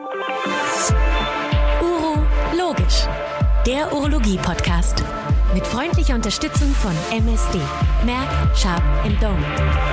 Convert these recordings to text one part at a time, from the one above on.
Urologisch, der Urologie-Podcast. Mit freundlicher Unterstützung von MSD, Merck, Sharp & Dohme.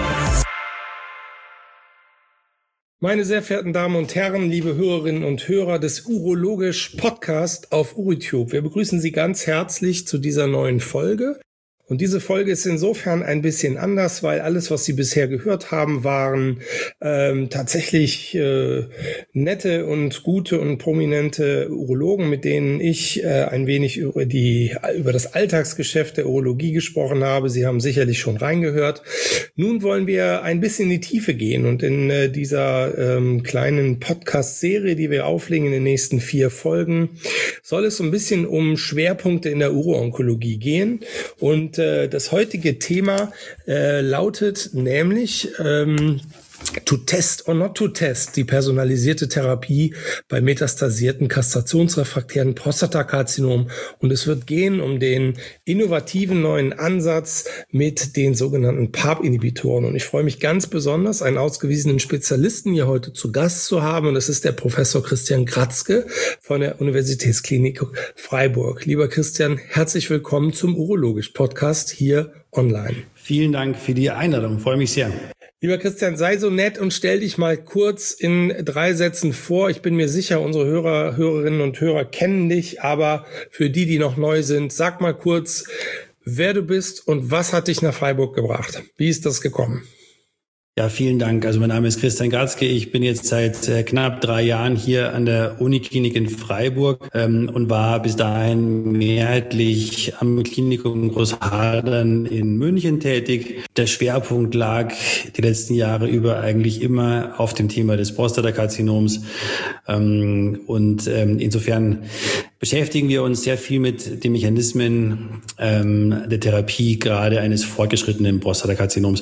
Meine sehr verehrten Damen und Herren, liebe Hörerinnen und Hörer des Urologisch Podcast auf UriTube. Wir begrüßen Sie ganz herzlich zu dieser neuen Folge. Und diese Folge ist insofern ein bisschen anders, weil alles, was Sie bisher gehört haben, waren tatsächlich nette und gute und prominente Urologen, mit denen ich ein wenig über das Alltagsgeschäft der Urologie gesprochen habe. Sie haben sicherlich schon reingehört. Nun wollen wir ein bisschen in die Tiefe gehen und in dieser kleinen Podcast-Serie, die wir auflegen in den nächsten 4 Folgen, soll es so ein bisschen um Schwerpunkte in der Uro-Onkologie gehen. Und das heutige Thema lautet nämlich To test or not to test, die personalisierte Therapie bei metastasierten kastrationsrefraktären Prostatakarzinom. Und es wird gehen um den innovativen neuen Ansatz mit den sogenannten PARP-Inhibitoren. Und ich freue mich ganz besonders, einen ausgewiesenen Spezialisten hier heute zu Gast zu haben. Und das ist der Professor Christian Kratzke von der Universitätsklinik Freiburg. Lieber Christian, herzlich willkommen zum Urologisch-Podcast hier online. Vielen Dank für die Einladung. Ich freue mich sehr. Lieber Christian, sei so nett und stell dich mal kurz in 3 Sätzen vor. Ich bin mir sicher, unsere Hörerinnen und Hörer kennen dich, aber für die, die noch neu sind, sag mal kurz, wer du bist und was hat dich nach Freiburg gebracht? Wie ist das gekommen? Ja, vielen Dank. Also mein Name ist Christian Kratzke. Ich bin jetzt seit knapp 3 Jahren hier an der Uniklinik in Freiburg und war bis dahin mehrheitlich am Klinikum Großhadern in München tätig. Der Schwerpunkt lag die letzten Jahre über eigentlich immer auf dem Thema des Prostatakarzinoms insofern beschäftigen wir uns sehr viel mit den Mechanismen der Therapie, gerade eines fortgeschrittenen Prostatakarzinoms.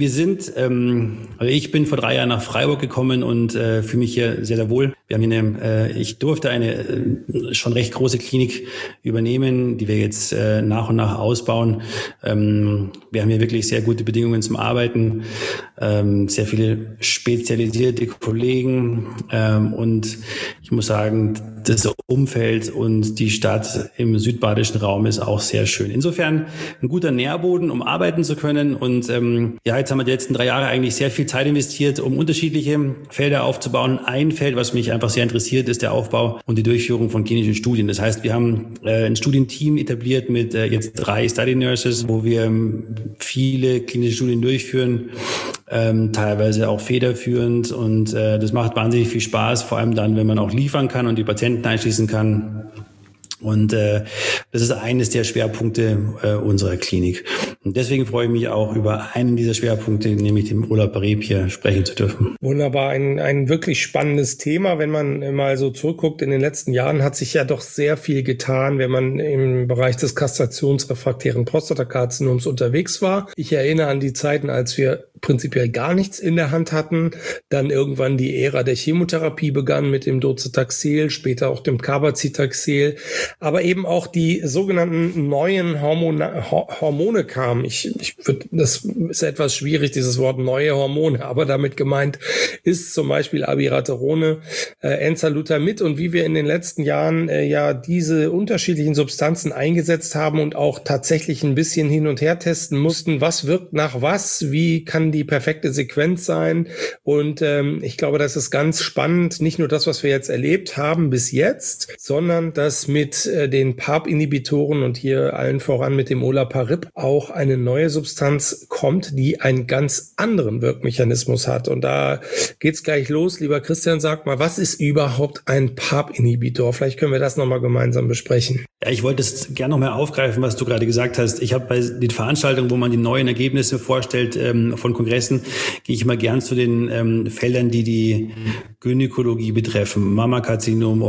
Ich bin vor 3 Jahren nach Freiburg gekommen und fühle mich hier sehr, sehr wohl. Wir haben hier ich durfte eine schon recht große Klinik übernehmen, die wir jetzt nach und nach ausbauen. Wir haben hier wirklich sehr gute Bedingungen zum Arbeiten, sehr viele spezialisierte Kollegen und ich muss sagen, das Umfeld und die Stadt im südbadischen Raum ist auch sehr schön. Insofern ein guter Nährboden, um arbeiten zu können. Und jetzt haben wir die letzten 3 Jahre eigentlich sehr viel Zeit investiert, um unterschiedliche Felder aufzubauen. Ein Feld, was mich einfach sehr interessiert, ist der Aufbau und die Durchführung von klinischen Studien. Das heißt, wir haben ein Studienteam etabliert mit jetzt 3 Study Nurses, wo wir viele klinische Studien durchführen, teilweise auch federführend. Und das macht wahnsinnig viel Spaß, vor allem dann, wenn man auch liefern kann und die Patienten einschließen kann. Und das ist eines der Schwerpunkte unserer Klinik. Und deswegen freue ich mich auch, über einen dieser Schwerpunkte, nämlich den Olaparib, hier sprechen zu dürfen. Wunderbar, ein wirklich spannendes Thema. Wenn man mal so zurückguckt, in den letzten Jahren hat sich ja doch sehr viel getan, wenn man im Bereich des kastrationsrefraktären Prostatakarzinoms unterwegs war. Ich erinnere an die Zeiten, als wir prinzipiell gar nichts in der Hand hatten, dann irgendwann die Ära der Chemotherapie begann mit dem Docetaxel, später auch dem Cabazitaxel, aber eben auch die sogenannten neuen Hormone kamen. Das ist etwas schwierig, dieses Wort neue Hormone, aber damit gemeint ist zum Beispiel Abiraterone, Enzalutamid und wie wir in den letzten Jahren diese unterschiedlichen Substanzen eingesetzt haben und auch tatsächlich ein bisschen hin und her testen mussten, was wirkt nach was, wie kann die perfekte Sequenz sein. Und ich glaube, das ist ganz spannend, nicht nur das, was wir jetzt erlebt haben bis jetzt, sondern dass mit den PARP-Inhibitoren und hier allen voran mit dem Olaparib auch eine neue Substanz kommt, die einen ganz anderen Wirkmechanismus hat. Und da geht's gleich los. Lieber Christian, sag mal, was ist überhaupt ein PARP-Inhibitor? Vielleicht können wir das nochmal gemeinsam besprechen. Ja, ich wollte es gerne noch mal aufgreifen, was du gerade gesagt hast. Ich habe bei den Veranstaltungen, wo man die neuen Ergebnisse vorstellt von Kongressen, gehe ich immer gern zu den Feldern, die Gynäkologie betreffen, Mammakarzinom,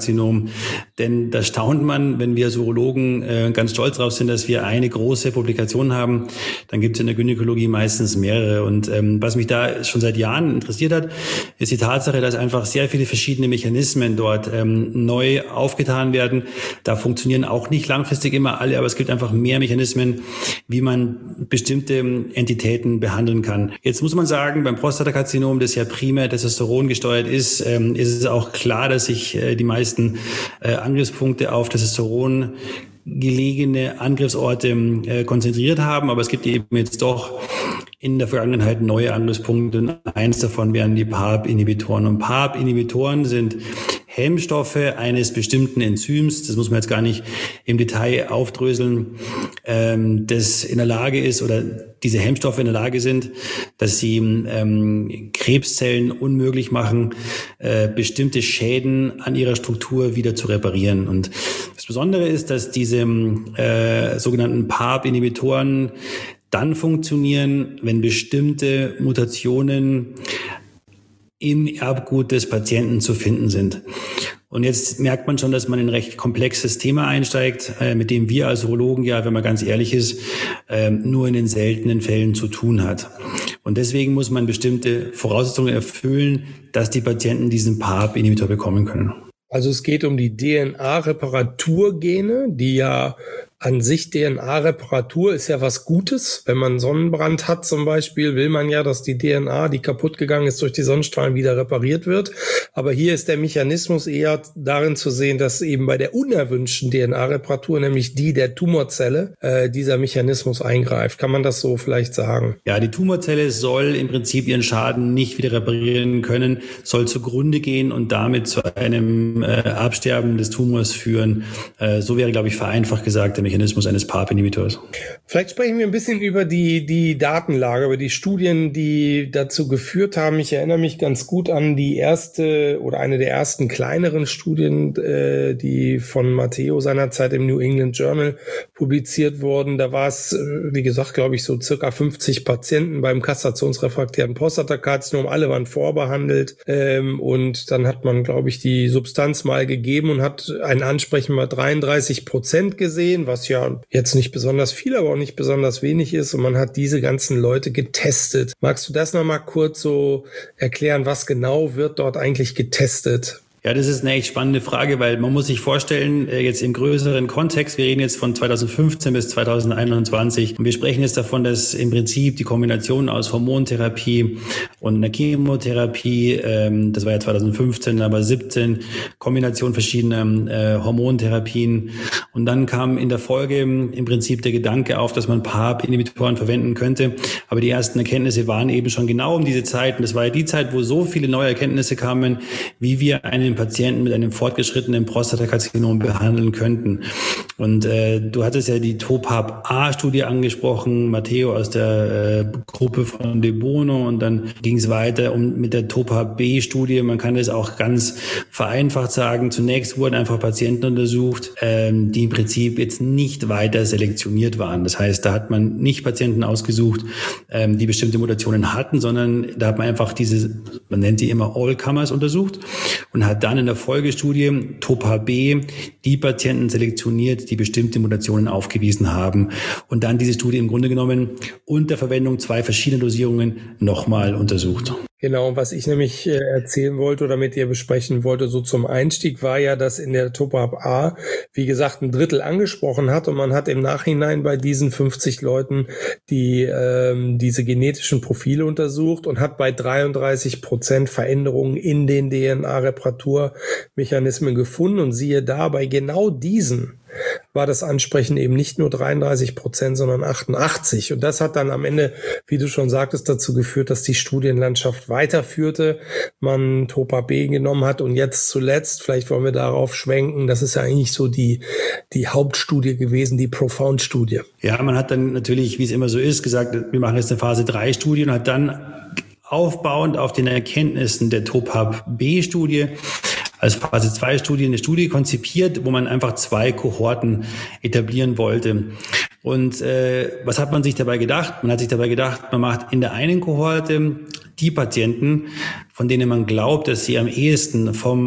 Ovarialkarzinom. Denn da staunt man, wenn wir als Urologen ganz stolz drauf sind, dass wir eine große Publikation Kombinationen haben, dann gibt es in der Gynäkologie meistens mehrere. Und was mich da schon seit Jahren interessiert hat, ist die Tatsache, dass einfach sehr viele verschiedene Mechanismen dort neu aufgetan werden. Da funktionieren auch nicht langfristig immer alle, aber es gibt einfach mehr Mechanismen, wie man bestimmte Entitäten behandeln kann. Jetzt muss man sagen, beim Prostatakarzinom, das ja primär Testosteron gesteuert ist es auch klar, dass sich die meisten Angriffspunkte auf Testosteron gelegene Angriffsorte konzentriert haben, aber es gibt eben jetzt doch in der Vergangenheit neue Angriffspunkte und eins davon wären die PARP-Inhibitoren. Und PARP-Inhibitoren sind Hemmstoffe eines bestimmten Enzyms, das muss man jetzt gar nicht im Detail aufdröseln, das in der Lage ist oder diese Hemmstoffe in der Lage sind, dass sie Krebszellen unmöglich machen, bestimmte Schäden an ihrer Struktur wieder zu reparieren. Und das Besondere ist, dass diese sogenannten PARP-Inhibitoren dann funktionieren, wenn bestimmte Mutationen im Erbgut des Patienten zu finden sind. Und jetzt merkt man schon, dass man in ein recht komplexes Thema einsteigt, mit dem wir als Urologen ja, wenn man ganz ehrlich ist, nur in den seltenen Fällen zu tun hat. Und deswegen muss man bestimmte Voraussetzungen erfüllen, dass die Patienten diesen PARP-Inhibitor bekommen können. Also es geht um die DNA-Reparaturgene, die ja an sich DNA-Reparatur ist ja was Gutes. Wenn man Sonnenbrand hat zum Beispiel, will man ja, dass die DNA, die kaputt gegangen ist durch die Sonnenstrahlen, wieder repariert wird. Aber hier ist der Mechanismus eher darin zu sehen, dass eben bei der unerwünschten DNA-Reparatur, nämlich die der Tumorzelle, dieser Mechanismus eingreift. Kann man das so vielleicht sagen? Ja, die Tumorzelle soll im Prinzip ihren Schaden nicht wieder reparieren können, soll zugrunde gehen und damit zu einem Absterben des Tumors führen. So wäre, glaube ich, vereinfacht gesagt, der Mechanismus eines PARP-Inhibitors. Vielleicht sprechen wir ein bisschen über die Datenlage, über die Studien, die dazu geführt haben. Ich erinnere mich ganz gut an die erste oder eine der ersten kleineren Studien, die von Matteo seinerzeit im New England Journal publiziert wurden. Da war es, wie gesagt, glaube ich, so circa 50 Patienten beim kastrationsrefraktären Prostatakarzinom. Alle waren vorbehandelt und dann hat man, glaube ich, die Substanz mal gegeben und hat ein Ansprechen bei 33% gesehen, was ja jetzt nicht besonders viel, aber auch nicht besonders wenig ist. Und man hat diese ganzen Leute getestet. Magst du das nochmal kurz so erklären, was genau wird dort eigentlich getestet? Ja, das ist eine echt spannende Frage, weil man muss sich vorstellen, jetzt im größeren Kontext, wir reden jetzt von 2015 bis 2021 und wir sprechen jetzt davon, dass im Prinzip die Kombination aus Hormontherapie und einer Chemotherapie, das war ja 2015, aber 17, Kombination verschiedener Hormontherapien und dann kam in der Folge im Prinzip der Gedanke auf, dass man PARP-Inhibitoren verwenden könnte, aber die ersten Erkenntnisse waren eben schon genau um diese Zeit und das war ja die Zeit, wo so viele neue Erkenntnisse kamen, wie wir einen Patienten mit einem fortgeschrittenen Prostatakarzinom behandeln könnten. Und du hattest ja die TOPAP-A-Studie angesprochen, Matteo aus der Gruppe von De Bono und dann ging es weiter mit der TOPAP-B-Studie. Man kann das auch ganz vereinfacht sagen. Zunächst wurden einfach Patienten untersucht, die im Prinzip jetzt nicht weiter selektioniert waren. Das heißt, da hat man nicht Patienten ausgesucht, die bestimmte Mutationen hatten, sondern da hat man einfach man nennt sie immer All-Comers untersucht und hat dann in der Folgestudie TOPAP-B die Patienten selektioniert, die bestimmte Mutationen aufgewiesen haben und dann diese Studie im Grunde genommen unter Verwendung 2 verschiedener Dosierungen nochmal untersucht. Genau, was ich nämlich erzählen wollte oder mit dir besprechen wollte, so zum Einstieg, war ja, dass in der TOPAP-A, wie gesagt, 1/3 angesprochen hat und man hat im Nachhinein bei diesen 50 Leuten diese genetischen Profile untersucht und hat bei 33% Veränderungen in den DNA-Reparaturmechanismen gefunden und siehe da, bei genau diesen war das Ansprechen eben nicht nur 33%, sondern 88%. Und das hat dann am Ende, wie du schon sagtest, dazu geführt, dass die Studienlandschaft weiterführte, man TOPAP-B genommen hat und jetzt zuletzt, vielleicht wollen wir darauf schwenken, das ist ja eigentlich so die Hauptstudie gewesen, die Profound-Studie. Ja, man hat dann natürlich, wie es immer so ist, gesagt, wir machen jetzt eine Phase 3 Studie und hat dann aufbauend auf den Erkenntnissen der TOPAP-B-Studie als Phase 2 Studie eine Studie konzipiert, wo man einfach 2 Kohorten etablieren wollte. Und was hat man sich dabei gedacht? Man hat sich dabei gedacht, man macht in der einen Kohorte die Patienten, von denen man glaubt, dass sie am ehesten vom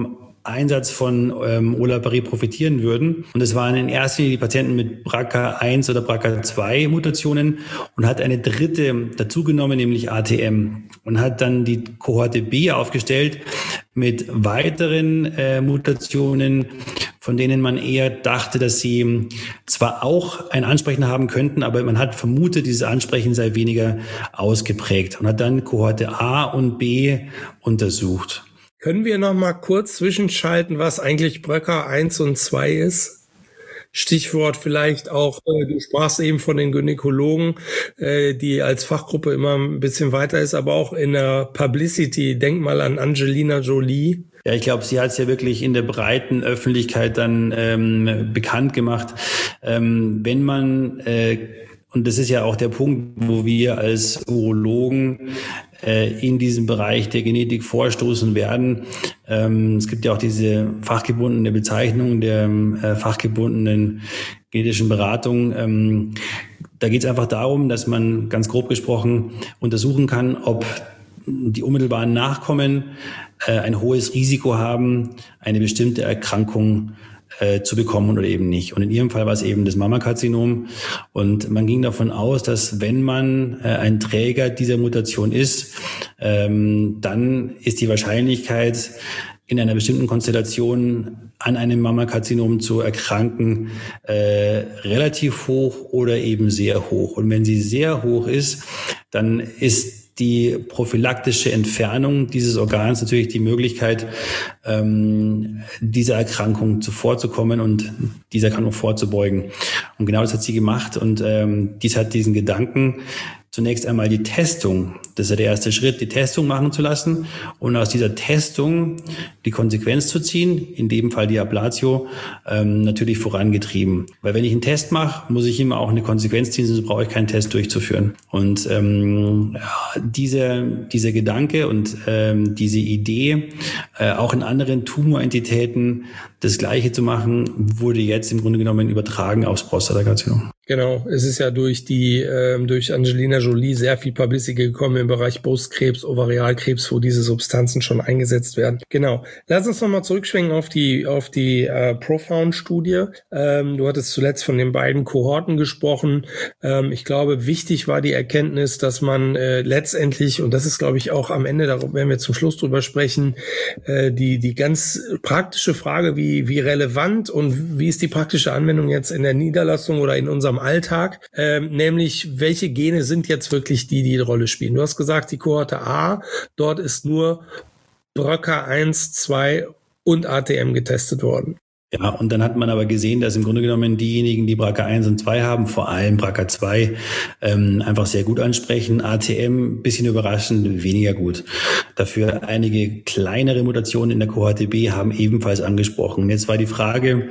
Einsatz von Olaparib profitieren würden. Und es waren in erster Linie die Patienten mit BRCA1 oder BRCA2 Mutationen und hat eine dritte dazugenommen, nämlich ATM. Und hat dann die Kohorte B aufgestellt mit weiteren Mutationen, von denen man eher dachte, dass sie zwar auch ein Ansprechen haben könnten, aber man hat vermutet, dieses Ansprechen sei weniger ausgeprägt und hat dann Kohorte A und B untersucht. Können wir noch mal kurz zwischenschalten, was eigentlich BRCA1 und 2 ist? Stichwort vielleicht auch, du sprachst eben von den Gynäkologen, die als Fachgruppe immer ein bisschen weiter ist, aber auch in der Publicity. Denk mal an Angelina Jolie. Ja, ich glaube, sie hat es ja wirklich in der breiten Öffentlichkeit dann bekannt gemacht. Wenn man, und das ist ja auch der Punkt, wo wir als Urologen in diesem Bereich der Genetik vorstoßen werden. Es gibt ja auch diese fachgebundene Bezeichnung der fachgebundenen genetischen Beratung. Da geht es einfach darum, dass man ganz grob gesprochen untersuchen kann, ob die unmittelbaren Nachkommen ein hohes Risiko haben, eine bestimmte Erkrankung zu bekommen oder eben nicht. Und in ihrem Fall war es eben das Mammakarzinom. Und man ging davon aus, dass wenn man ein Träger dieser Mutation ist, dann ist die Wahrscheinlichkeit, in einer bestimmten Konstellation an einem Mammakarzinom zu erkranken, relativ hoch oder eben sehr hoch. Und wenn sie sehr hoch ist, dann ist die prophylaktische Entfernung dieses Organs natürlich die Möglichkeit, dieser Erkrankung zuvorzukommen und dieser Erkrankung vorzubeugen. Und genau das hat sie gemacht und dies hat diesen Gedanken, zunächst einmal die Testung, das ist ja der erste Schritt, die Testung machen zu lassen und aus dieser Testung die Konsequenz zu ziehen, in dem Fall die Ablatio, natürlich vorangetrieben. Weil wenn ich einen Test mache, muss ich immer auch eine Konsequenz ziehen, sonst brauche ich keinen Test durchzuführen. Und dieser Gedanke und diese Idee, auch in anderen Tumorentitäten das Gleiche zu machen, wurde jetzt im Grunde genommen übertragen aufs Prostatakarzinom. Genau, es ist ja durch Angelina Jolie sehr viel Publicity gekommen im Bereich Brustkrebs, Ovarialkrebs, wo diese Substanzen schon eingesetzt werden. Genau. Lass uns nochmal zurückschwenken auf die Profound-Studie. Du hattest zuletzt von den beiden Kohorten gesprochen. Ich glaube, wichtig war die Erkenntnis, dass man letztendlich, und das ist, glaube ich, auch am Ende, darüber werden wir zum Schluss drüber sprechen, die ganz praktische Frage, wie relevant und wie ist die praktische Anwendung jetzt in der Niederlassung oder in unserem Alltag, nämlich welche Gene sind jetzt wirklich die Rolle spielen. Du hast gesagt, die Kohorte A, dort ist nur BRCA1, 2 und ATM getestet worden. Ja, und dann hat man aber gesehen, dass im Grunde genommen diejenigen, die BRCA1 und 2 haben, vor allem BRCA2, einfach sehr gut ansprechen. ATM, bisschen überraschend, weniger gut. Dafür einige kleinere Mutationen in der Kohorte B haben ebenfalls angesprochen. Und jetzt war die Frage,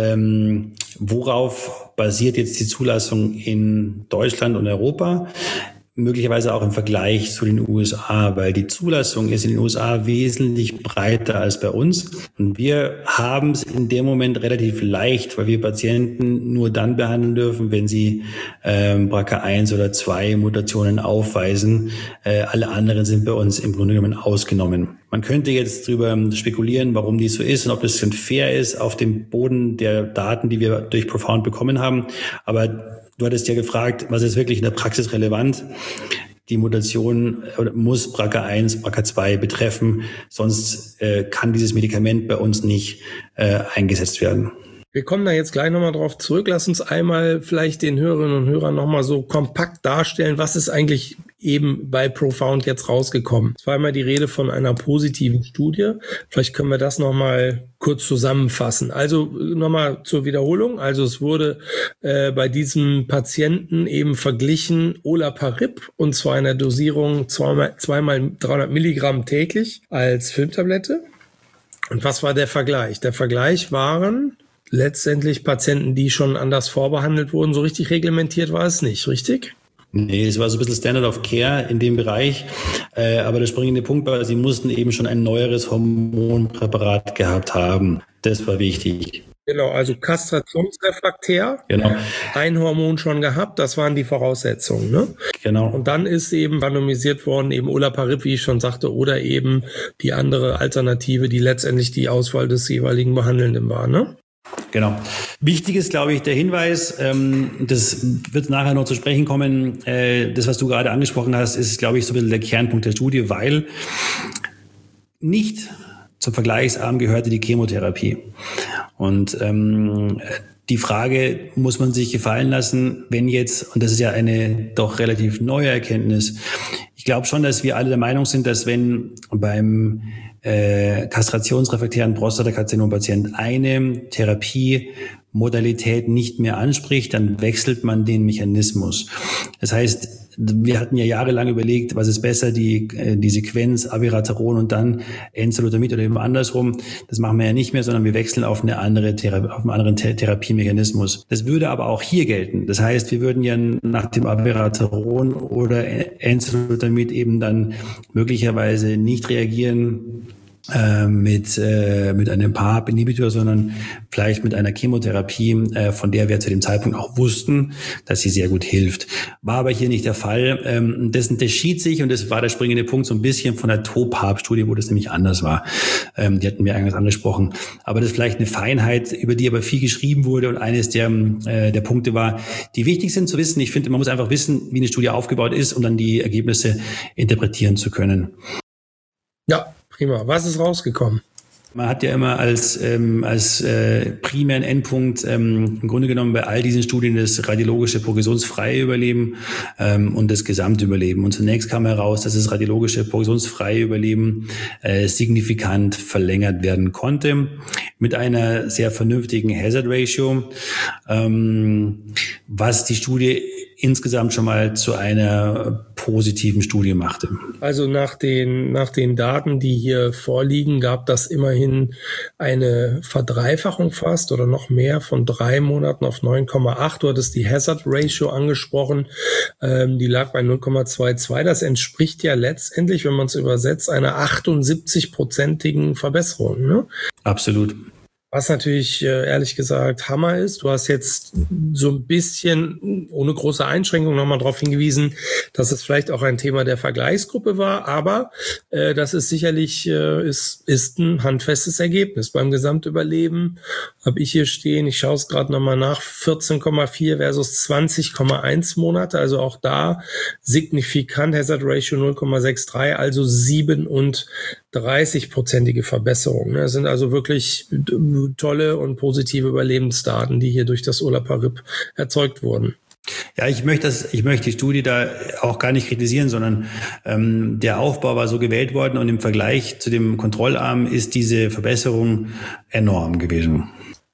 worauf basiert jetzt die Zulassung in Deutschland und Europa? Möglicherweise auch im Vergleich zu den USA, weil die Zulassung ist in den USA wesentlich breiter als bei uns. Und wir haben es in dem Moment relativ leicht, weil wir Patienten nur dann behandeln dürfen, wenn sie BRCA1 oder 2 Mutationen aufweisen. Alle anderen sind bei uns im Grunde genommen ausgenommen. Man könnte jetzt drüber spekulieren, warum dies so ist und ob das fair ist auf dem Boden der Daten, die wir durch Profound bekommen haben. Aber du hattest ja gefragt, was ist wirklich in der Praxis relevant? Die Mutation muss BRCA1, BRCA2 betreffen, sonst kann dieses Medikament bei uns nicht eingesetzt werden. Wir kommen da jetzt gleich nochmal drauf zurück. Lass uns einmal vielleicht den Hörerinnen und Hörern nochmal so kompakt darstellen, was ist eigentlich eben bei Profound jetzt rausgekommen. Es war einmal die Rede von einer positiven Studie. Vielleicht können wir das nochmal kurz zusammenfassen. Also nochmal zur Wiederholung. Also es wurde bei diesem Patienten eben verglichen Olaparib und zwar in der Dosierung zweimal 300 Milligramm täglich als Filmtablette. Und was war der Vergleich? Der Vergleich waren letztendlich Patienten, die schon anders vorbehandelt wurden. So richtig reglementiert war es nicht, richtig? Nee, es war so ein bisschen Standard of Care in dem Bereich. Aber der springende Punkt war, sie mussten eben schon ein neueres Hormonpräparat gehabt haben. Das war wichtig. Genau, also kastrationsrefraktär, Genau. ein Hormon schon gehabt, das waren die Voraussetzungen. Ne? Genau. Und dann ist eben randomisiert worden, eben Olaparib, wie ich schon sagte, oder eben die andere Alternative, die letztendlich die Auswahl des jeweiligen Behandelnden war. Ne? Genau. Wichtig ist, glaube ich, der Hinweis, das wird nachher noch zu sprechen kommen, das, was du gerade angesprochen hast, ist, glaube ich, so ein bisschen der Kernpunkt der Studie, weil nicht zum Vergleichsarm gehörte die Chemotherapie. Und die Frage muss man sich gefallen lassen, wenn jetzt, und das ist ja eine doch relativ neue Erkenntnis, ich glaube schon, dass wir alle der Meinung sind, dass wenn beim kastrationsrefraktären Prostatakarzinom-Patient eine Therapiemodalität nicht mehr anspricht, dann wechselt man den Mechanismus. Das heißt, wir hatten ja jahrelang überlegt, was ist besser, die Sequenz Abiraterone und dann Enzalutamid oder eben andersrum. Das machen wir ja nicht mehr, sondern wir wechseln auf einen anderen Therapiemechanismus. Das würde aber auch hier gelten. Das heißt, wir würden ja nach dem Abiraterone oder Enzalutamid eben dann möglicherweise nicht reagieren mit einem PARP-Inhibitor, sondern vielleicht mit einer Chemotherapie, von der wir zu dem Zeitpunkt auch wussten, dass sie sehr gut hilft. War aber hier nicht der Fall. Das unterschied sich, und das war der springende Punkt, so ein bisschen von der TOPARP-Studie, wo das nämlich anders war. Die hatten wir eingangs angesprochen. Aber das ist vielleicht eine Feinheit, über die aber viel geschrieben wurde, und eines der Punkte war, die wichtig sind zu wissen. Ich finde, man muss einfach wissen, wie eine Studie aufgebaut ist, um dann die Ergebnisse interpretieren zu können. Ja. Prima. Was ist rausgekommen? Man hat ja immer als primären Endpunkt im Grunde genommen bei all diesen Studien das radiologische progressionsfreie Überleben und das Gesamtüberleben. Und zunächst kam heraus, dass das radiologische progressionsfreie Überleben signifikant verlängert werden konnte mit einer sehr vernünftigen Hazard Ratio, was die Studie insgesamt schon mal zu einer positiven Studie machte. Also nach den Daten, die hier vorliegen, gab das immerhin eine Verdreifachung fast oder noch mehr von 3 Monaten auf 9,8. Du hattest die Hazard Ratio angesprochen, die lag bei 0,22. Das entspricht ja letztendlich, wenn man es übersetzt, einer 78-prozentigen Verbesserung. Ne? Absolut. Was natürlich ehrlich gesagt Hammer ist. Du hast jetzt so ein bisschen ohne große Einschränkung nochmal darauf hingewiesen, dass es vielleicht auch ein Thema der Vergleichsgruppe war, aber das ist sicherlich ist ein handfestes Ergebnis. Beim Gesamtüberleben habe ich hier stehen, ich schaue es gerade nochmal nach, 14,4 versus 20,1 Monate, also auch signifikant, Hazard Ratio 0,63, also 37-prozentige Verbesserung. Das sind also wirklich tolle und positive Überlebensdaten, die hier durch das Olaparib erzeugt wurden. Ja, ich möchte die Studie da auch gar nicht kritisieren, sondern der Aufbau war so gewählt worden, und im Vergleich zu dem Kontrollarm ist diese Verbesserung enorm gewesen.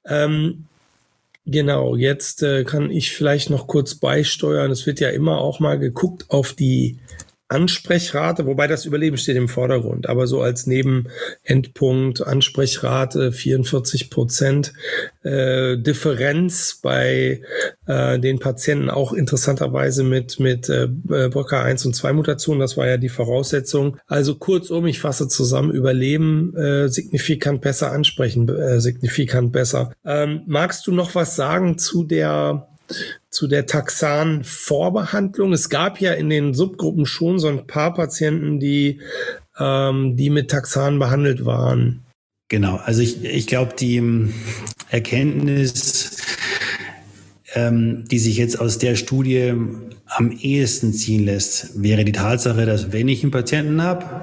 Genau, jetzt kann ich vielleicht noch kurz beisteuern. Es wird ja immer auch mal geguckt auf die Ansprechrate, wobei das Überleben steht im Vordergrund, aber so als Nebenendpunkt Ansprechrate 44%, Differenz bei den Patienten auch interessanterweise mit BRCA1 und 2 Mutationen, das war ja die Voraussetzung. Also kurzum, ich fasse zusammen, Überleben signifikant besser, ansprechen signifikant besser. Magst du noch was sagen zu der Taxan-Vorbehandlung? Es gab ja in den Subgruppen schon so ein paar Patienten, die mit Taxan behandelt waren. Genau, also ich glaube, die Erkenntnis, die sich jetzt aus der Studie am ehesten ziehen lässt, wäre die Tatsache, dass wenn ich einen Patienten habe,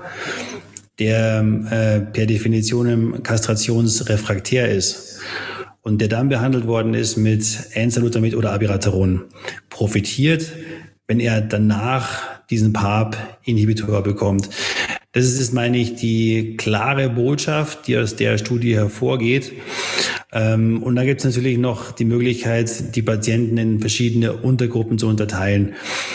der per Definition kastrationsrefraktär ist, und der dann behandelt worden ist mit Enzalutamid oder Abiraterone, profitiert, wenn er danach diesen PARP-Inhibitor bekommt. Das ist, meine ich, die klare Botschaft, die aus der Studie hervorgeht. Und da gibt es natürlich noch die Möglichkeit, die Patienten in verschiedene Untergruppen zu unterteilen.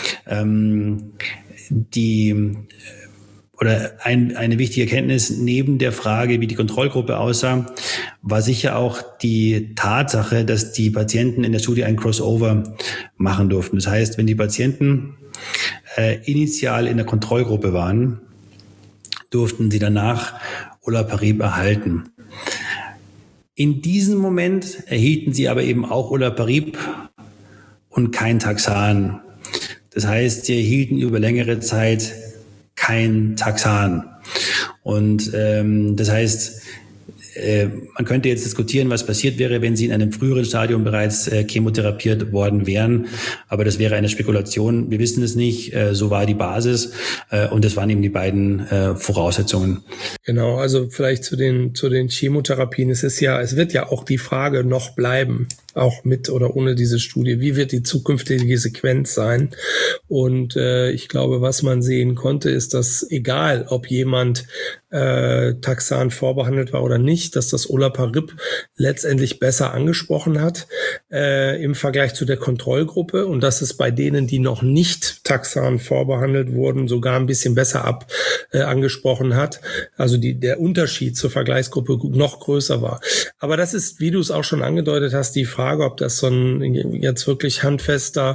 Eine wichtige Erkenntnis neben der Frage, wie die Kontrollgruppe aussah, war sicher auch die Tatsache, dass die Patienten in der Studie ein Crossover machen durften. Das heißt, wenn die Patienten initial in der Kontrollgruppe waren, durften sie danach Olaparib erhalten. In diesem Moment erhielten sie aber eben auch Olaparib und kein Taxan. Das heißt, sie erhielten über längere Zeit kein Taxan. Und das heißt, man könnte jetzt diskutieren, was passiert wäre, wenn sie in einem früheren Stadium bereits chemotherapiert worden wären. Aber das wäre eine Spekulation. Wir wissen es nicht. So war die Basis. Und das waren eben die beiden Voraussetzungen. Genau, also vielleicht zu den Chemotherapien. Es wird ja auch die Frage noch bleiben, auch mit oder ohne diese Studie. Wie wird die zukünftige Sequenz sein? Und ich glaube, was man sehen konnte, ist, dass egal, ob jemand Taxan vorbehandelt war oder nicht, dass das Olaparib letztendlich besser angesprochen hat im Vergleich zu der Kontrollgruppe und dass es bei denen, die noch nicht Taxan vorbehandelt wurden, sogar ein bisschen besser angesprochen hat. Also der Unterschied zur Vergleichsgruppe noch größer war. Aber das ist, wie du es auch schon angedeutet hast, die Frage, ob das so ein jetzt wirklich handfester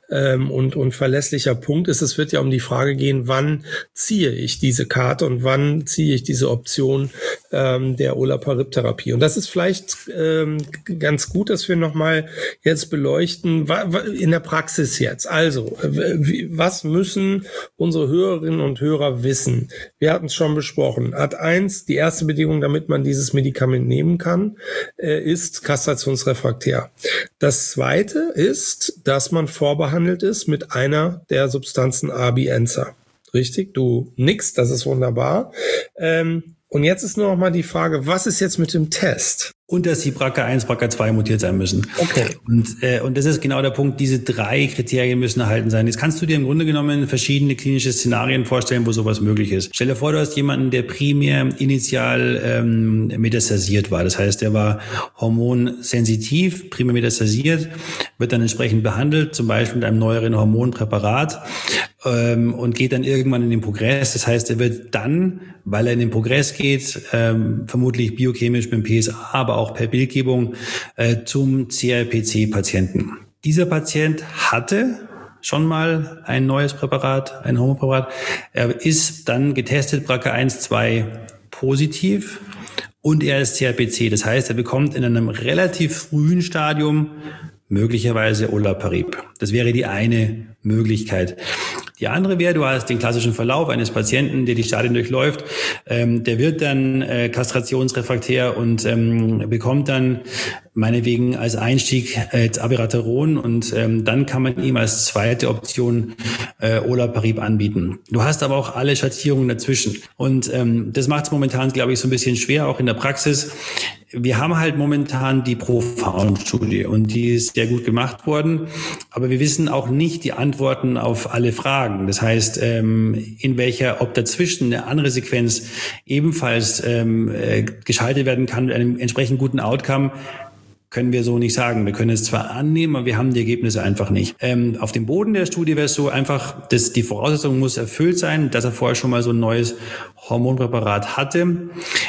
und verlässlicher Punkt ist. Es wird ja um die Frage gehen, wann ziehe ich diese Karte und wann ziehe ich diese Option der Olaparib-Therapie. Und das ist vielleicht ganz gut, dass wir nochmal jetzt beleuchten, in der Praxis jetzt. Also, was müssen unsere Hörerinnen und Hörer wissen? Wir hatten es schon besprochen. Art 1, die erste Bedingung, damit man dieses Medikament nehmen kann, ist kastrationsrefraktär. Das zweite ist, dass man vorbehandelt ist mit einer der Substanzen Abi-Enza. Richtig, du nickst, das ist wunderbar. Und jetzt ist nur noch mal die Frage, was ist jetzt mit dem Test? Und dass die BRCA1, BRCA2 mutiert sein müssen. Okay. Und das ist genau der Punkt, diese 3 Kriterien müssen erhalten sein. Jetzt kannst du dir im Grunde genommen verschiedene klinische Szenarien vorstellen, wo sowas möglich ist. Stell dir vor, du hast jemanden, der primär initial metastasiert war. Das heißt, der war hormonsensitiv, primär metastasiert, wird dann entsprechend behandelt, zum Beispiel mit einem neueren Hormonpräparat und geht dann irgendwann in den Progress. Das heißt, er wird dann, weil er in den Progress geht, vermutlich biochemisch mit dem PSA, aber auch per Bildgebung zum CRPC-Patienten. Dieser Patient hatte schon mal ein neues Präparat, ein Hormonpräparat. Er ist dann getestet, BRCA1, 2 positiv und er ist CRPC. Das heißt, er bekommt in einem relativ frühen Stadium möglicherweise Olaparib. Das wäre die eine Möglichkeit. Die andere wäre, du hast den klassischen Verlauf eines Patienten, der die Stadien durchläuft. Der wird dann kastrationsrefraktär und bekommt dann meinetwegen als Einstieg Abiraterone und dann kann man ihm als zweite Option Olaparib anbieten. Du hast aber auch alle Schattierungen dazwischen und das macht es momentan, glaube ich, so ein bisschen schwer, auch in der Praxis. Wir haben halt momentan die Profound-Studie und die ist sehr gut gemacht worden, aber wir wissen auch nicht die Antworten auf alle Fragen. Das heißt, ob dazwischen eine andere Sequenz ebenfalls geschaltet werden kann mit einem entsprechend guten Outcome, können wir so nicht sagen. Wir können es zwar annehmen, aber wir haben die Ergebnisse einfach nicht. Auf dem Boden der Studie wäre es so einfach, dass die Voraussetzung muss erfüllt sein, dass er vorher schon mal so ein neues Hormonpräparat hatte.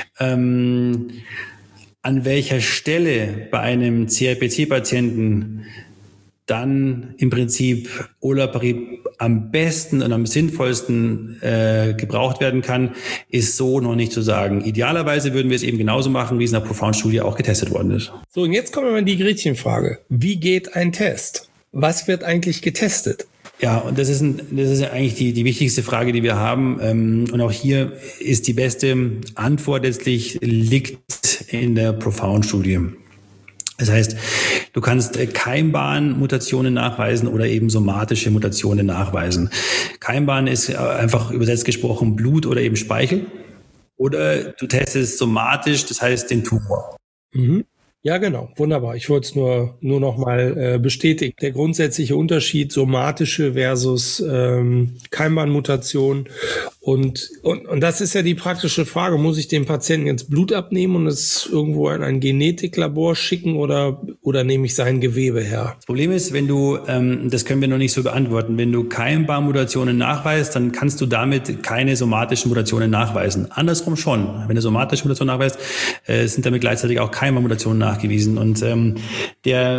An welcher Stelle bei einem CRPC-Patienten dann im Prinzip Olaparib am besten und am sinnvollsten gebraucht werden kann, ist so noch nicht zu sagen. Idealerweise würden wir es eben genauso machen, wie es in der Profound-Studie auch getestet worden ist. So, und jetzt kommen wir in die Gretchenfrage. Wie geht ein Test? Was wird eigentlich getestet? Ja, und das ist eigentlich die wichtigste Frage, die wir haben. Und auch hier ist die beste Antwort letztlich liegt in der Profound-Studie. Das heißt, du kannst Keimbahn-Mutationen nachweisen oder eben somatische Mutationen nachweisen. Keimbahn ist einfach übersetzt gesprochen Blut oder eben Speichel. Oder du testest somatisch, das heißt den Tumor. Mhm. Ja, genau. Wunderbar. Ich wollte es nur noch mal bestätigen. Der grundsätzliche Unterschied somatische versus Keimbahnmutation. Und das ist ja die praktische Frage. Muss ich dem Patienten jetzt Blut abnehmen und es irgendwo in ein Genetiklabor schicken oder nehme ich sein Gewebe her? Das Problem ist, wenn du, das können wir noch nicht so beantworten, wenn du Keimbahnmutationen nachweist, dann kannst du damit keine somatischen Mutationen nachweisen. Andersrum schon. Wenn du somatische Mutationen nachweist, sind damit gleichzeitig auch Keimbahnmutationen nachgewiesen. Und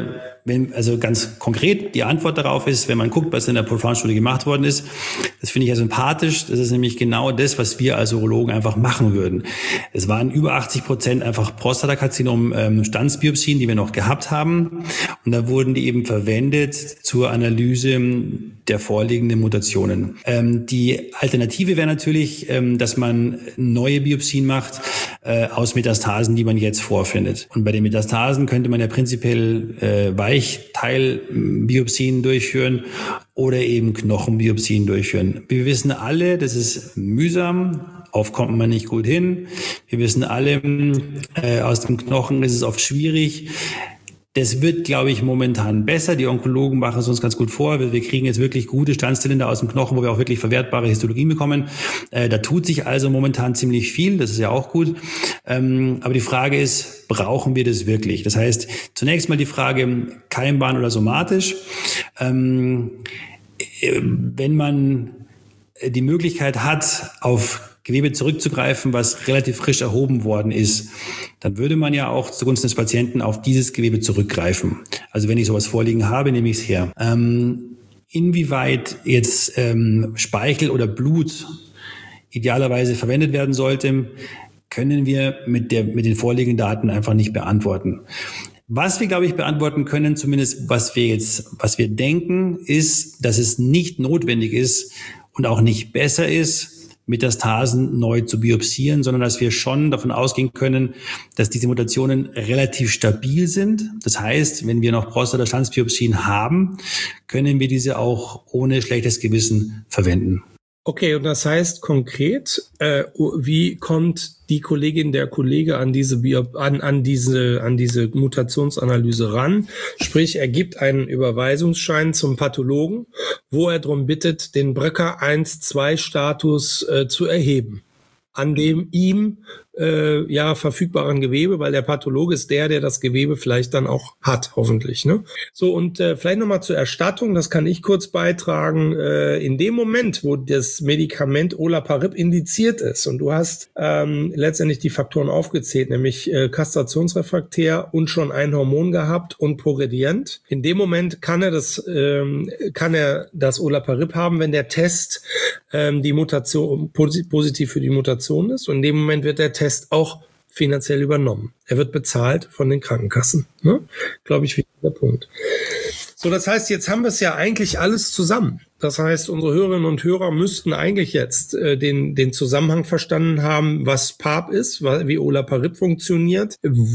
Also ganz konkret, die Antwort darauf ist, wenn man guckt, was in der Profound-Studie gemacht worden ist, das finde ich ja sympathisch. Das ist nämlich genau das, was wir als Urologen einfach machen würden. Es waren über 80% einfach Prostatakarzinom Stanzbiopsien, die wir noch gehabt haben. Und da wurden die eben verwendet zur Analyse der vorliegenden Mutationen. Die Alternative wäre natürlich, dass man neue Biopsien macht aus Metastasen, die man jetzt vorfindet. Und bei den Metastasen könnte man ja prinzipiell Weichteilbiopsien durchführen oder eben Knochenbiopsien durchführen. Wir wissen alle, das ist mühsam, oft kommt man nicht gut hin. Wir wissen alle, aus dem Knochen ist es oft schwierig. Das wird, glaube ich, momentan besser. Die Onkologen machen es uns ganz gut vor. Wir kriegen jetzt wirklich gute Standzylinder aus dem Knochen, wo wir auch wirklich verwertbare Histologien bekommen. Da tut sich also momentan ziemlich viel. Das ist ja auch gut. Aber die Frage ist, brauchen wir das wirklich? Das heißt, zunächst mal die Frage, keimbahn oder somatisch. Wenn man die Möglichkeit hat, auf Gewebe zurückzugreifen, was relativ frisch erhoben worden ist, dann würde man ja auch zugunsten des Patienten auf dieses Gewebe zurückgreifen. Also wenn ich sowas vorliegen habe, nehme ich es her. Inwieweit jetzt Speichel oder Blut idealerweise verwendet werden sollte, können wir mit den vorliegenden Daten einfach nicht beantworten. Was wir, glaube ich, beantworten können, zumindest was wir denken, ist, dass es nicht notwendig ist und auch nicht besser ist, Metastasen neu zu biopsieren, sondern dass wir schon davon ausgehen können, dass diese Mutationen relativ stabil sind. Das heißt, wenn wir noch Prostatastanzbiopsien haben, können wir diese auch ohne schlechtes Gewissen verwenden. Okay, und das heißt konkret, wie kommt die Kollegin, der Kollege an diese Mutationsanalyse ran? Sprich, er gibt einen Überweisungsschein zum Pathologen, wo er darum bittet, den BRCA1-2-Status zu erheben, an dem ihm verfügbaren Gewebe, weil der Pathologe ist der das Gewebe vielleicht dann auch hat, hoffentlich. Ne? So, und vielleicht nochmal zur Erstattung, das kann ich kurz beitragen. In dem Moment, wo das Medikament Olaparib indiziert ist und du hast letztendlich die Faktoren aufgezählt, nämlich kastrationsrefraktär und schon ein Hormon gehabt und progredient, in dem Moment kann er das Olaparib haben, wenn der Test die Mutation positiv für die Mutation ist, und in dem Moment wird der Test auch finanziell übernommen. Er wird bezahlt von den Krankenkassen. Ne? Glaube ich, wichtiger Punkt. So, das heißt, jetzt haben wir es ja eigentlich alles zusammen. Das heißt, unsere Hörerinnen und Hörer müssten eigentlich jetzt den Zusammenhang verstanden haben, was PARP ist, wie Olaparib funktioniert,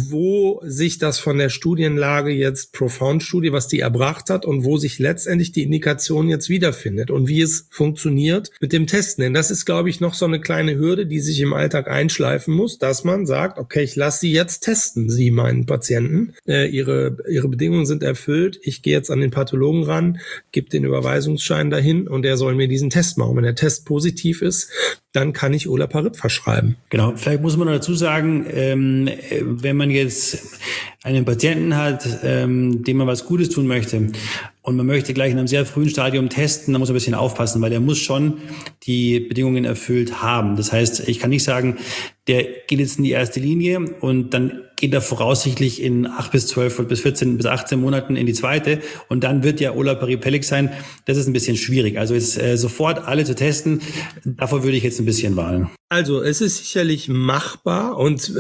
wo sich das von der Studienlage jetzt Profound-Studie, was die erbracht hat, und wo sich letztendlich die Indikation jetzt wiederfindet und wie es funktioniert mit dem Testen. Denn das ist, glaube ich, noch so eine kleine Hürde, die sich im Alltag einschleifen muss, dass man sagt, okay, ich lasse Sie jetzt testen, Sie, meinen Patienten. Ihre Bedingungen sind erfüllt. Ich gehe jetzt an den Pathologen ran, gebe den Überweisungsschein dahin und der soll mir diesen Test machen. Wenn der Test positiv ist, dann kann ich Olaparib verschreiben. Genau, vielleicht muss man noch dazu sagen, wenn man jetzt einen Patienten hat, dem man was Gutes tun möchte und man möchte gleich in einem sehr frühen Stadium testen, dann muss man ein bisschen aufpassen, weil der muss schon die Bedingungen erfüllt haben. Das heißt, ich kann nicht sagen, der geht jetzt in die erste Linie und dann geht er voraussichtlich in 8 bis 12 bis 14 bis 18 Monaten in die zweite und dann wird ja Olaparib fällig sein. Das ist ein bisschen schwierig. Also jetzt sofort alle zu testen, davor würde ich jetzt ein bisschen warnen. Also es ist sicherlich machbar und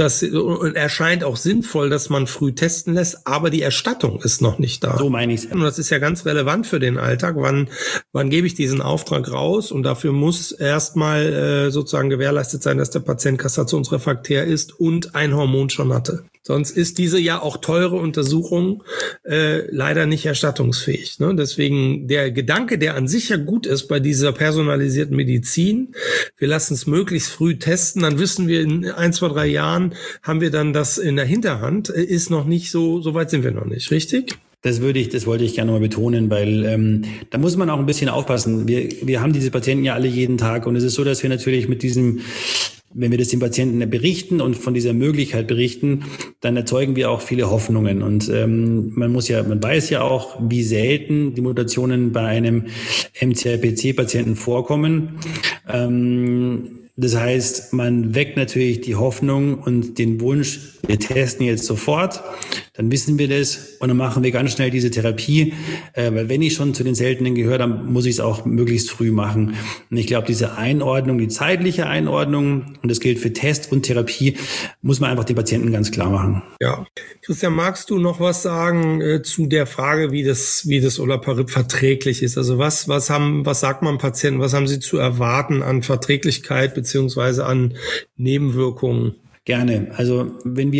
erscheint auch sinnvoll, dass man früh testen lässt, aber die Erstattung ist noch nicht da. So meine ich es. Und das ist ja ganz relevant für den Alltag. Wann gebe ich diesen Auftrag raus? Und dafür muss erstmal sozusagen gewährleistet sein, dass der Patient kastrationsrefraktär ist und ein Hormon schon hatte. Sonst ist diese ja auch teure Untersuchung leider nicht erstattungsfähig. Ne? Deswegen der Gedanke, der an sich ja gut ist bei dieser personalisierten Medizin, wir lassen es möglichst früh testen, dann wissen wir, in 1, 2, 3 Jahren haben wir dann das in der Hinterhand, ist noch nicht so weit sind wir noch nicht, richtig? Das wollte ich gerne mal betonen, weil da muss man auch ein bisschen aufpassen. Wir haben diese Patienten ja alle jeden Tag und es ist so, dass wir natürlich mit diesem, wenn wir das den Patienten berichten und von dieser Möglichkeit berichten, dann erzeugen wir auch viele Hoffnungen. Und man weiß ja auch, wie selten die Mutationen bei einem MCRPC-Patienten vorkommen. Das heißt, man weckt natürlich die Hoffnung und den Wunsch, wir testen jetzt sofort, dann wissen wir das und dann machen wir ganz schnell diese Therapie, weil wenn ich schon zu den Seltenen gehöre, dann muss ich es auch möglichst früh machen. Und ich glaube, diese Einordnung, die zeitliche Einordnung, und das gilt für Test und Therapie, muss man einfach den Patienten ganz klar machen. Ja. Christian, magst du noch was sagen zu der Frage, wie das Olaparib verträglich ist? Also was sagt man Patienten, was haben sie zu erwarten an Verträglichkeit beziehungsweise an Nebenwirkungen? Gerne. Also wenn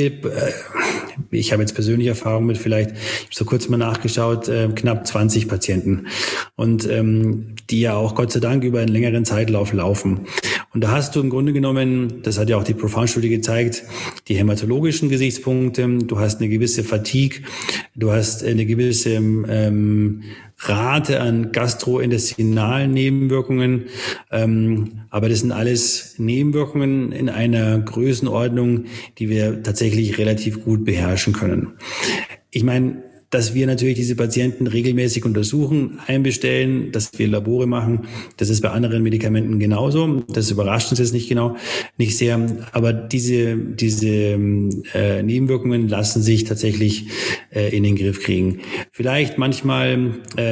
ich habe jetzt persönliche Erfahrung mit vielleicht, ich habe so kurz mal nachgeschaut, knapp 20 Patienten und die ja auch Gott sei Dank über einen längeren Zeitlauf laufen. Und da hast du im Grunde genommen, das hat ja auch die Profound-Studie gezeigt, die hämatologischen Gesichtspunkte, du hast eine gewisse Fatigue, du hast eine gewisse Rate an gastrointestinalen Nebenwirkungen, aber das sind alles Nebenwirkungen in einer Größenordnung, die wir tatsächlich relativ gut beherrschen können. Ich meine, dass wir natürlich diese Patienten regelmäßig untersuchen, einbestellen, dass wir Labore machen. Das ist bei anderen Medikamenten genauso. Das überrascht uns jetzt nicht sehr. Aber diese Nebenwirkungen lassen sich tatsächlich in den Griff kriegen. Vielleicht manchmal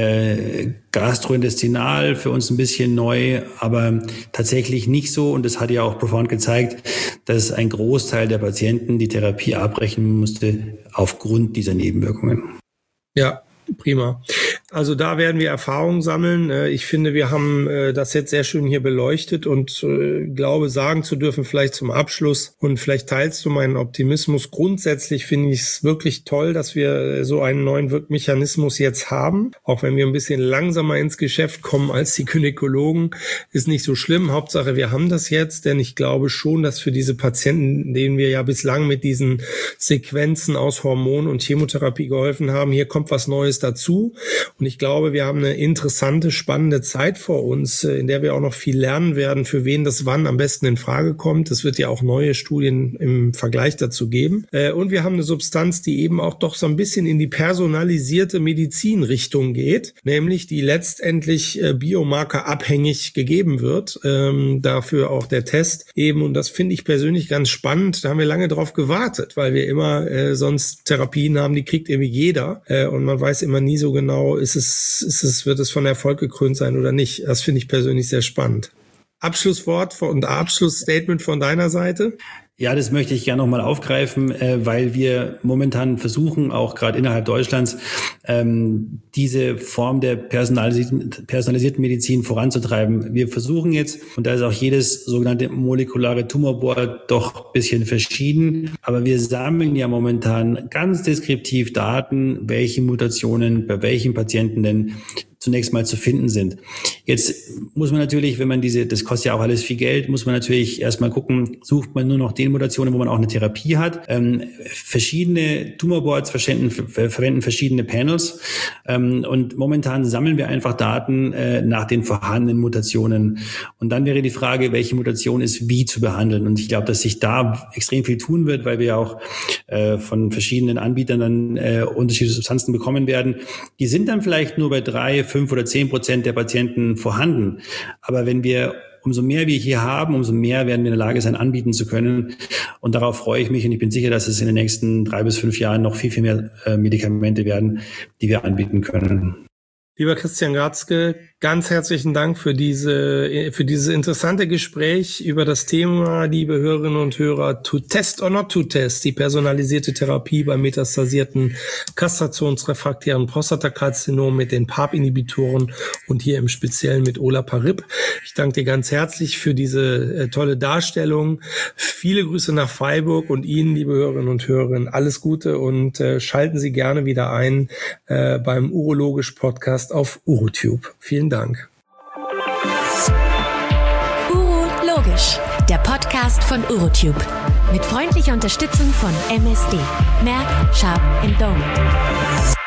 gastrointestinal für uns ein bisschen neu, aber tatsächlich nicht so. Und das hat ja auch Profound gezeigt, dass ein Großteil der Patienten die Therapie abbrechen musste aufgrund dieser Nebenwirkungen. Ja, prima. Also da werden wir Erfahrungen sammeln. Ich finde, wir haben das jetzt sehr schön hier beleuchtet und glaube, sagen zu dürfen, vielleicht zum Abschluss, und vielleicht teilst du meinen Optimismus. Grundsätzlich finde ich es wirklich toll, dass wir so einen neuen Wirkmechanismus jetzt haben. Auch wenn wir ein bisschen langsamer ins Geschäft kommen als die Gynäkologen, ist nicht so schlimm. Hauptsache, wir haben das jetzt, denn ich glaube schon, dass für diese Patienten, denen wir ja bislang mit diesen Sequenzen aus Hormon- und Chemotherapie geholfen haben, hier kommt was Neues dazu. Und ich glaube, wir haben eine interessante, spannende Zeit vor uns, in der wir auch noch viel lernen werden, für wen das wann am besten in Frage kommt. Es wird ja auch neue Studien im Vergleich dazu geben. Und wir haben eine Substanz, die eben auch doch so ein bisschen in die personalisierte Medizinrichtung geht, nämlich die letztendlich biomarkerabhängig gegeben wird. Dafür auch der Test eben. Und das finde ich persönlich ganz spannend. Da haben wir lange drauf gewartet, weil wir immer sonst Therapien haben, die kriegt irgendwie jeder. Und man weiß immer nie so genau, wird es von Erfolg gekrönt sein oder nicht. Das finde ich persönlich sehr spannend. Abschlusswort und Abschlussstatement von deiner Seite? Ja, das möchte ich gerne nochmal aufgreifen, weil wir momentan versuchen, auch gerade innerhalb Deutschlands, diese Form der personalisierten Medizin voranzutreiben. Wir versuchen jetzt, und da ist auch jedes sogenannte molekulare Tumorboard doch ein bisschen verschieden, aber wir sammeln ja momentan ganz deskriptiv Daten, welche Mutationen bei welchen Patienten denn zunächst mal zu finden sind. Jetzt muss man natürlich, das kostet ja auch alles viel Geld, muss man natürlich erstmal gucken, sucht man nur noch den Mutationen, wo man auch eine Therapie hat. Verschiedene Tumorboards verwenden verschiedene Panels und momentan sammeln wir einfach Daten nach den vorhandenen Mutationen. Und dann wäre die Frage, welche Mutation ist wie zu behandeln. Und ich glaube, dass sich da extrem viel tun wird, weil wir ja auch von verschiedenen Anbietern dann unterschiedliche Substanzen bekommen werden. Die sind dann vielleicht nur bei 3, 5 oder 10% der Patienten vorhanden. Aber umso mehr wir hier haben, umso mehr werden wir in der Lage sein, anbieten zu können. Und darauf freue ich mich und ich bin sicher, dass es in den nächsten 3 bis 5 Jahren noch viel, viel mehr Medikamente werden, die wir anbieten können. Lieber Christian Gratzke, ganz herzlichen Dank für dieses interessante Gespräch über das Thema, liebe Hörerinnen und Hörer, to test or not to test, die personalisierte Therapie bei metastasierten kastrationsrefraktären Prostatakarzinom mit den PARP-Inhibitoren und hier im Speziellen mit Olaparib. Ich danke dir ganz herzlich für diese tolle Darstellung. Viele Grüße nach Freiburg und Ihnen, liebe Hörerinnen und Hörer, alles Gute und schalten Sie gerne wieder ein beim Urologisch-Podcast auf UroTube. Vielen Dank. Urologisch, der Podcast von UroTube. Mit freundlicher Unterstützung von MSD. Merck, Sharp & Dohme.